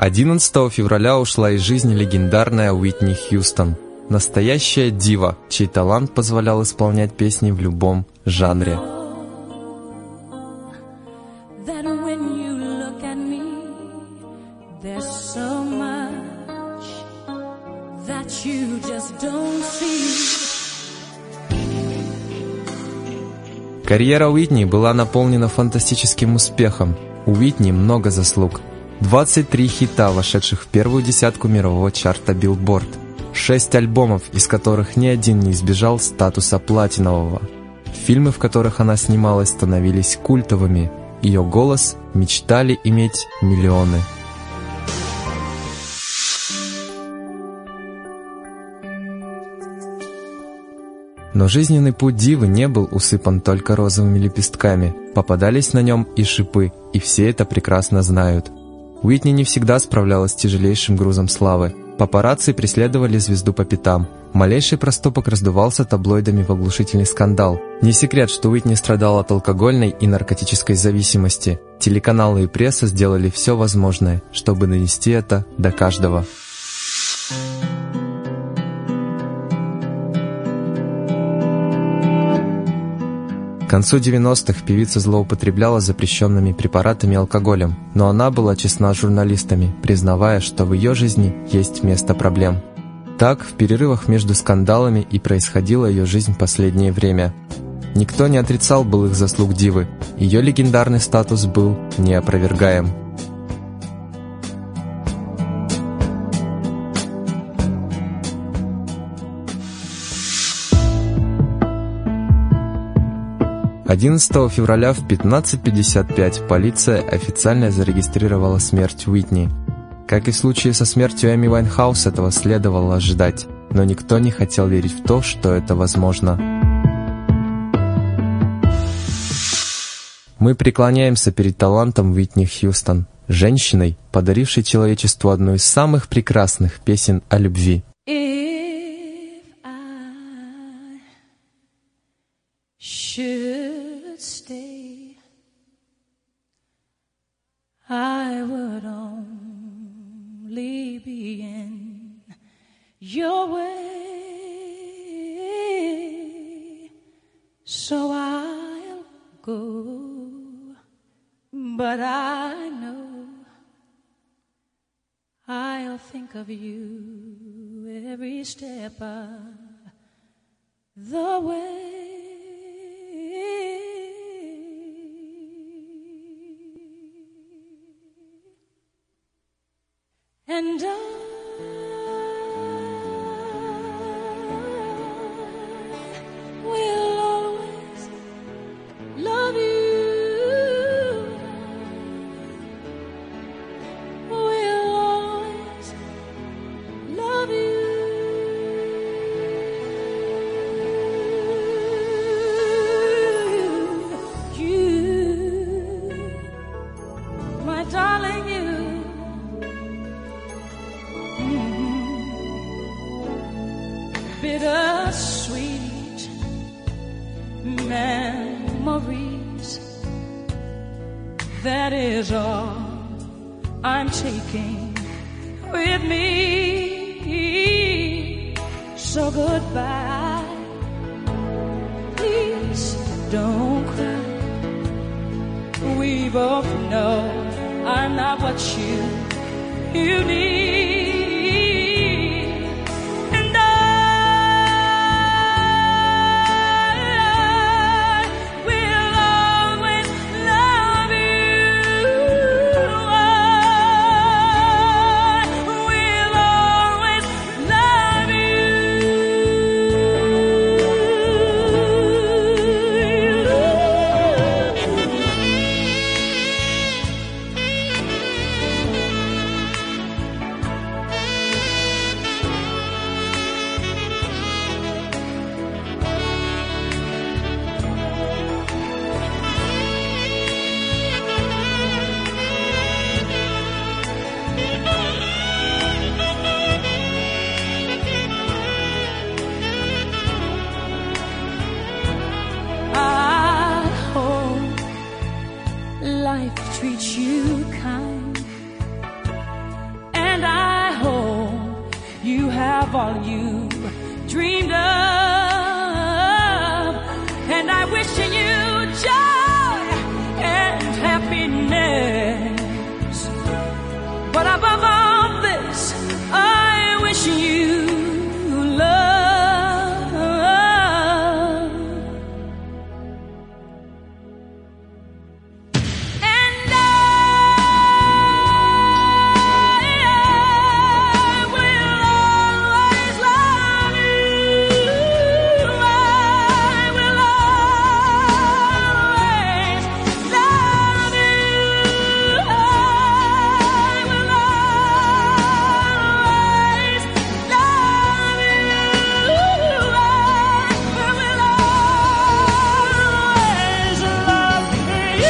11 февраля ушла из жизни легендарная Уитни Хьюстон. Настоящая дива, чей талант позволял исполнять песни в любом жанре. Карьера Уитни была наполнена фантастическим успехом. У Уитни много заслуг. 23 хита, вошедших в первую десятку мирового чарта Billboard. 6 альбомов, из которых ни один не избежал статуса платинового. Фильмы, в которых она снималась, становились культовыми. Ее голос мечтали иметь миллионы. Но жизненный путь дивы не был усыпан только розовыми лепестками. Попадались на нем и шипы, и все это прекрасно знают. Уитни не всегда справлялась с тяжелейшим грузом славы. Папарацци преследовали звезду по пятам. Малейший проступок раздувался таблоидами в оглушительный скандал. Не секрет, что Уитни страдала от алкогольной и наркотической зависимости. Телеканалы и пресса сделали все возможное, чтобы донести это до каждого. К концу 90-х певица злоупотребляла запрещенными препаратами и алкоголем, но она была честна с журналистами, признавая, что в ее жизни есть место проблем. Так, в перерывах между скандалами и происходила ее жизнь в последнее время. Никто не отрицал былых заслуг дивы, ее легендарный статус был неопровергаем. – 11 февраля в 15:55 полиция официально зарегистрировала смерть Уитни. Как и в случае со смертью Эми Уайнхаус, этого следовало ожидать, но никто не хотел верить в то, что это возможно. Мы преклоняемся перед талантом Уитни Хьюстон, женщиной, подарившей человечеству одну из самых прекрасных песен о любви. Stay, I would only be in your way, so I'll go, but I know I'll think of you every step of the way. And I will always love you. Will always love you. You, my darling, you. Bittersweet memories, that is all I'm taking with me. So goodbye, please don't cry. We both know I'm not what you need. life treats you kind, all you dreamed of. And I wish you joy and happiness. But above all this, I wish you love. And I will always love you. I will always love you. I will always love you. I will always love you.